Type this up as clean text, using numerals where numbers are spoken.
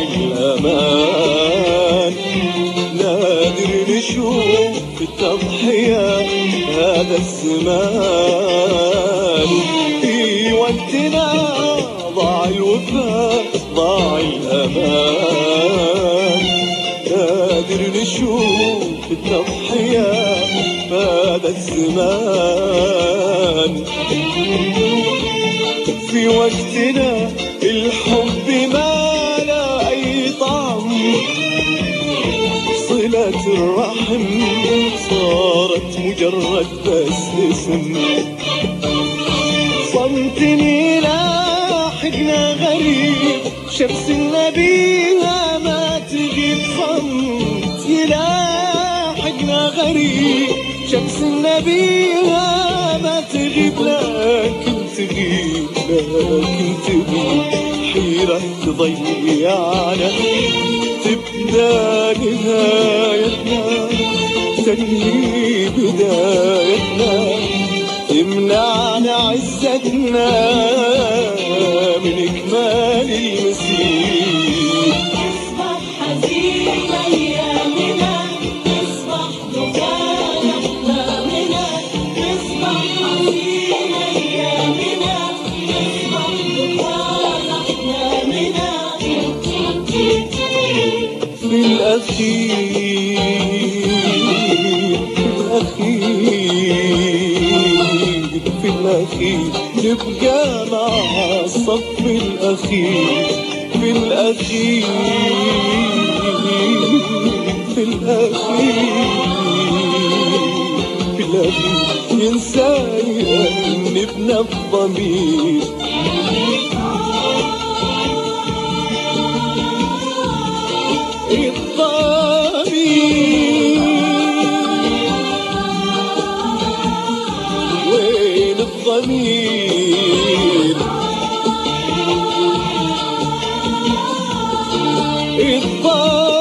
ضاع الأمان. نادر نشوف التضحية هذا الزمان، في وقتنا ضاع الوفاء ضاع الأمان. نادر نشوف التضحية هذا الزمان، في وقتنا الحب ما لا أي طعم، صلة الرحم صارت مجرد بس اسم. صمتني لاحقنا غريب، شمس النبيها ما تغيب. صمت يلاحقنا غريب، شمس النبيها ما تغيب. لكن تغيب حيرة تضيعنا، تبدأ نهايتنا تنهي بدايتنا، تمنعنا عزتنا من إكمال المسير. تصبح حزين أيامنا، تصبح دخان أحلامنا. تصبح حزين أيامنا، تصبح دخان أحلامنا. في الأخير نبقى مع الصف الأخير. في الأخير ينسى يأنبنا الضمير. وين الضمير؟